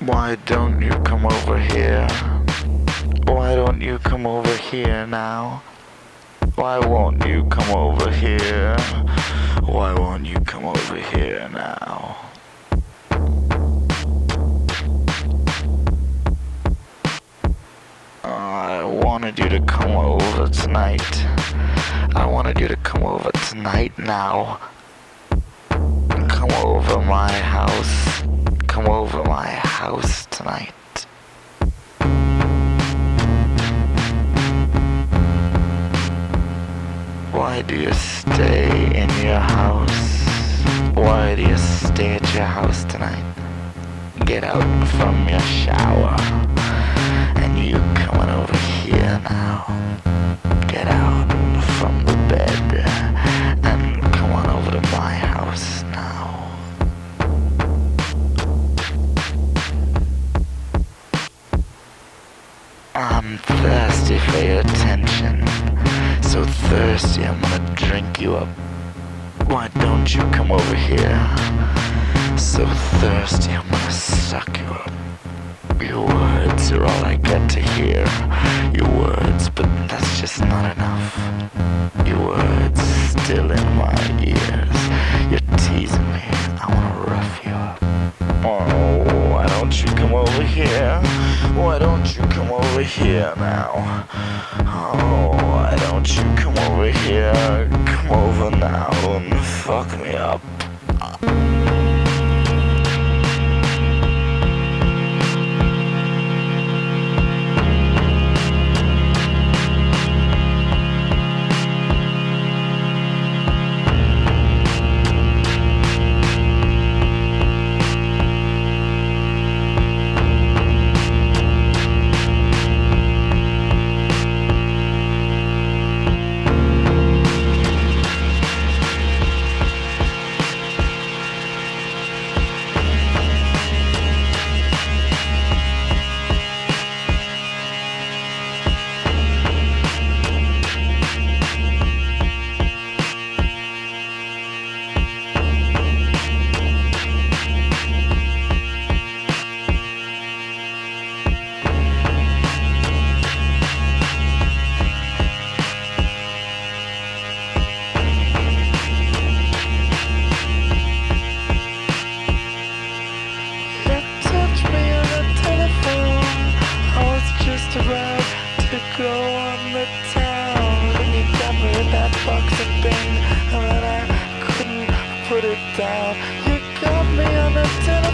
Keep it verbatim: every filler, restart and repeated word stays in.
Why don't you come over here? Why don't you come over here now? Why won't you come over here? Why won't you come over here now? I wanted you to come over tonight. I wanted you to come over tonight now. Come over my house. Come over my house tonight. Why do you stay in your house? Why do you stay at your house tonight? Get out from your shower. And you coming over here now. Get out from the bed and come on over to my house now. I'm thirsty for your attention. So thirsty I'm gonna drink you up. Why don't you come over here? So thirsty I'm gonna suck you up. Your words are all I get to hear. Your words, but that's just not enough. Your words still in my ears. You're teasing me. I wanna rough you up. Oh, why don't you come over here? Why don't you come over here now? Oh, why don't you come over here? Come over now and fuck me up. Go on the town, and you got me in that box of bin, and then I couldn't put it down. You got me on the telephone.